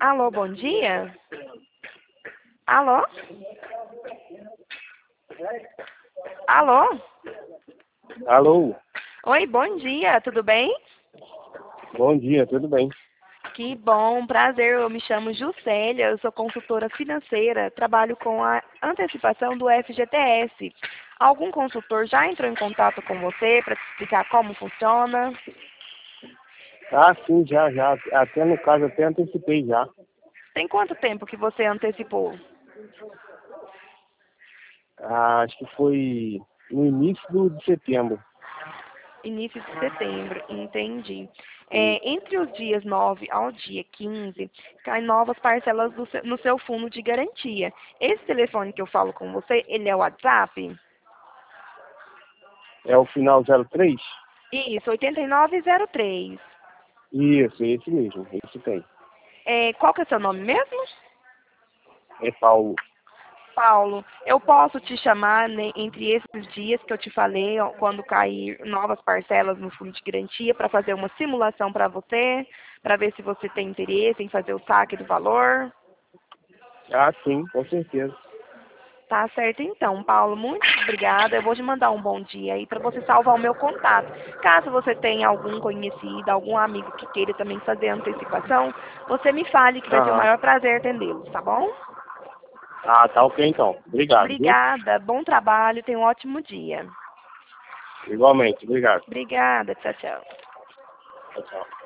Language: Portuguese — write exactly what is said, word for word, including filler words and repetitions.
Alô, bom dia? Alô? Alô? Alô, Oi, bom dia, tudo bem? bom dia, tudo bem? Que bom, prazer, eu me chamo Juscelia, eu sou consultora financeira, trabalho com a antecipação do F G T S. Algum consultor já entrou em contato com você para te explicar como funciona? Ah, sim, já, já. Até no caso, até antecipei já. Tem quanto tempo que você antecipou? Ah, acho que foi no início do, de setembro. Início de setembro, entendi. Sim. É, entre os dias nove ao dia quinze, caem novas parcelas do seu- no seu fundo de garantia. Esse telefone que eu falo com você, ele é o WhatsApp? É o final zero três? Isso, oitenta e nove zero três. Isso, esse mesmo, esse tem. É, qual que é seu nome mesmo? É Paulo. Paulo, eu posso te chamar, né, entre esses dias que eu te falei, ó, quando cair novas parcelas no fundo de garantia, para fazer uma simulação para você, para ver se você tem interesse em fazer o saque do valor. Ah, sim, com certeza. Tá certo então, Paulo. Muito obrigada. Eu vou te mandar um bom dia aí para você salvar o meu contato. Caso você tenha algum conhecido, algum amigo que queira também fazer antecipação, você me fale que vai ser o Aham. maior prazer atendê-los, tá bom? Ah, tá ok então. Obrigado, viu? Obrigada. Bom trabalho. Tenha um ótimo dia. Igualmente, obrigado. Obrigada. Tchau, tchau. Tchau, tchau.